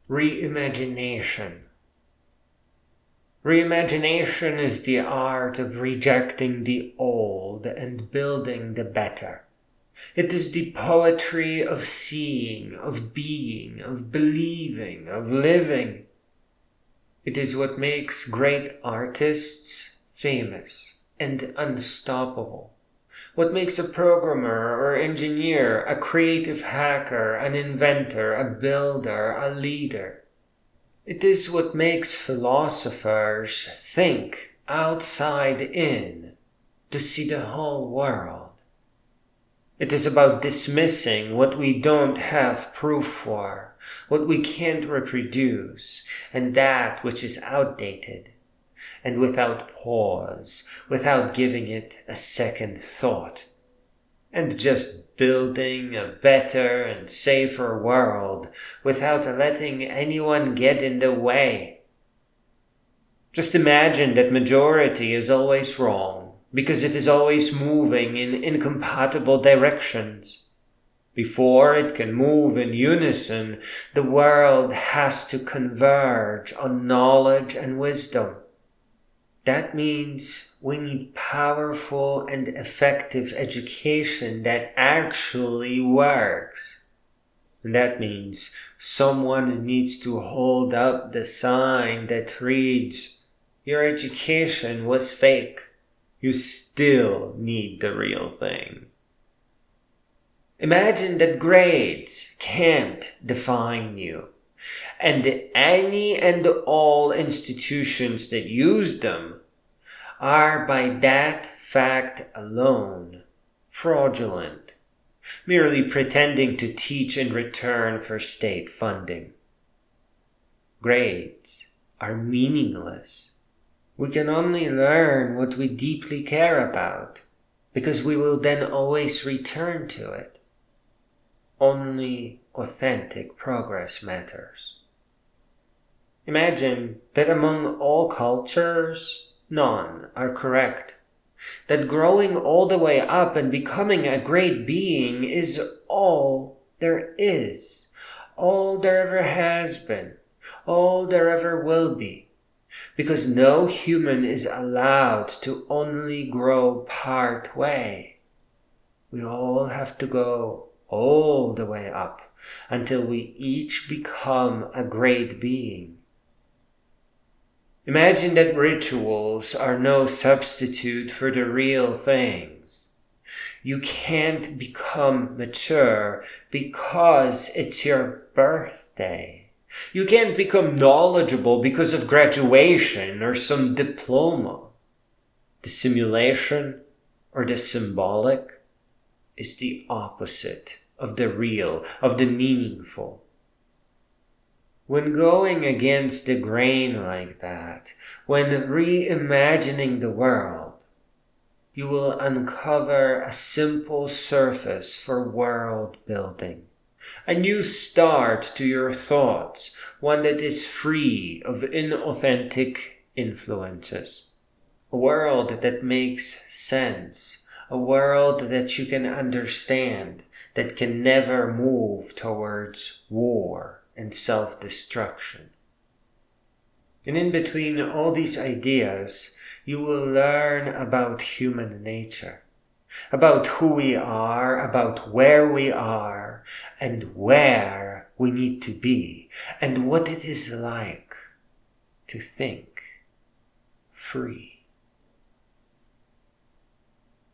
Reimagination. Reimagination is the art of rejecting the old and building the better. It is the poetry of seeing, of being, of believing, of living. It is what makes great artists famous and unstoppable. What makes a programmer or engineer, a creative hacker, an inventor, a builder, a leader. It is what makes philosophers think outside in to see the whole world. It is about dismissing what we don't have proof for, what we can't reproduce, and that which is outdated. And without pause, without giving it a second thought, and just building a better and safer world without letting anyone get in the way. Just imagine that majority is always wrong, because it is always moving in incompatible directions. Before it can move in unison, the world has to converge on knowledge and wisdom. That means we need powerful and effective education that actually works. And that means someone needs to hold up the sign that reads, "Your education was fake. You still need the real thing." Imagine that grades can't define you, and any and all institutions that use them are by that fact alone fraudulent, merely pretending to teach in return for state funding. Grades are meaningless. We can only learn what we deeply care about, because we will then always return to it. Only authentic progress matters. Imagine that among all cultures, none are correct. That growing all the way up and becoming a great being is all there is, all there ever has been, all there ever will be. Because no human is allowed to only grow part way. We all have to go all the way up until we each become a great being. Imagine that rituals are no substitute for the real things. You can't become mature because it's your birthday. You can't become knowledgeable because of graduation or some diploma. The simulation or the symbolic is the opposite of the real, of the meaningful. When going against the grain like that, when reimagining the world, you will uncover a simple surface for world building, a new start to your thoughts, one that is free of inauthentic influences, a world that makes sense, a world that you can understand, that can never move towards war and self-destruction. And in between all these ideas, you will learn about human nature, about who we are, about where we are, and where we need to be, and what it is like to think free.